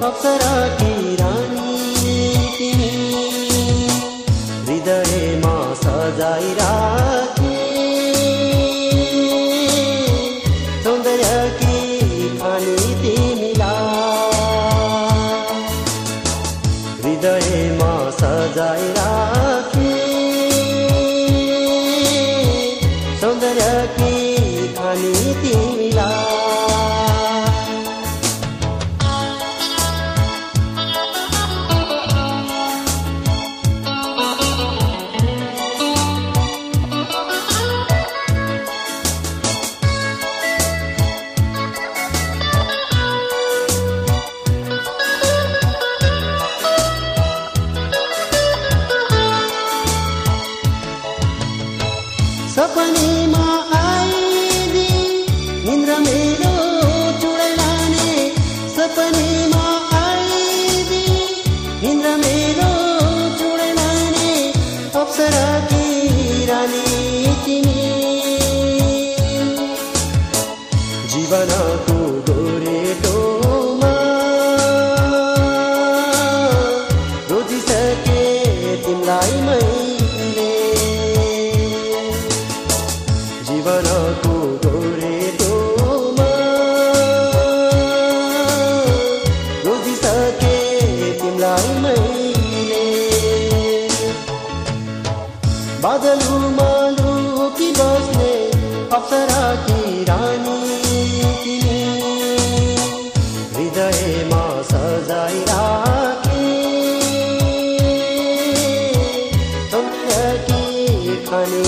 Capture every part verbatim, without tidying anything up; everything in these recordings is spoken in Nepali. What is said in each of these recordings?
अप्सराकी रानी तिमी हृदयमा सजाइराखी सौन्दर्यकी खानी तिमीलाई हृदयमा सजाइराखी सौन्दर्यकी खानी तिमीलाई सपनीमा आइदी निन्द्रा मेरो चुडाइलाने सपनीमा आइदी निन्द्रा मेरो चुडाइलाने अप्सराकी रानी तिमी जीवनको गोरेटोमा रोजिसके तिमीलाई मैले जीवनको गोरेटोमा रोजिसके तिमीलाई मैले बादलमा लुकी बस्ने अप्सराकी रानी तिमी हृदयमा सजाइराखी सौन्दर्यकी खानी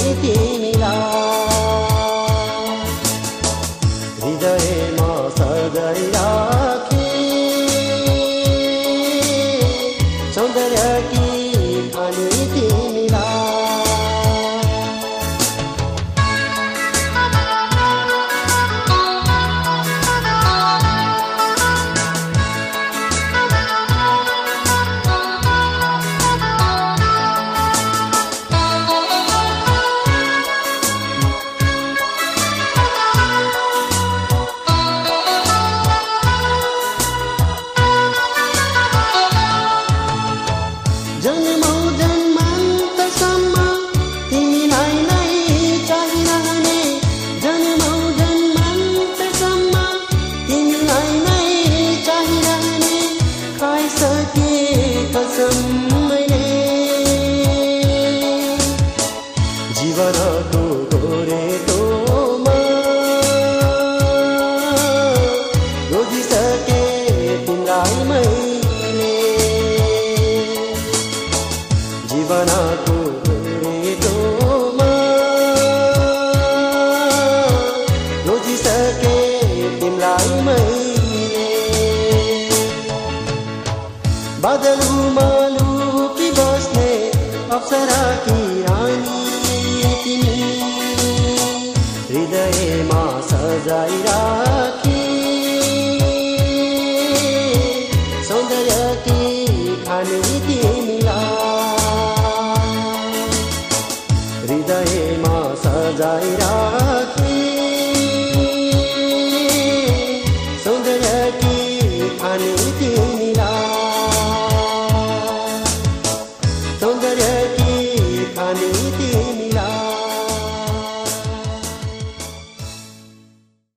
तिमीलाई हृदयमा सजाइराखी सौन्दर्यकी खानी तिमीलाई जन्मौ जन्मान्तसम्म तिमीलाई नै चाहिरहने जन्मौ जन्मान्तसम्म तिमीलाई नै चाहिरहने खाइसके कसम मैले जीवनको गोरेटोमा रोजिसके तिमीलाई मैले जीवनको गोरेटोमा रोजिसके तिमीलाई मैले बादलमा लुकी बस्ने अप्सराकी रानी तिमी हृदयमा सजाइराखी सौन्दर्यकी खानी तिमीलाई हृदयमा सजाइराखी सौन्दर्यकी खानी तिमी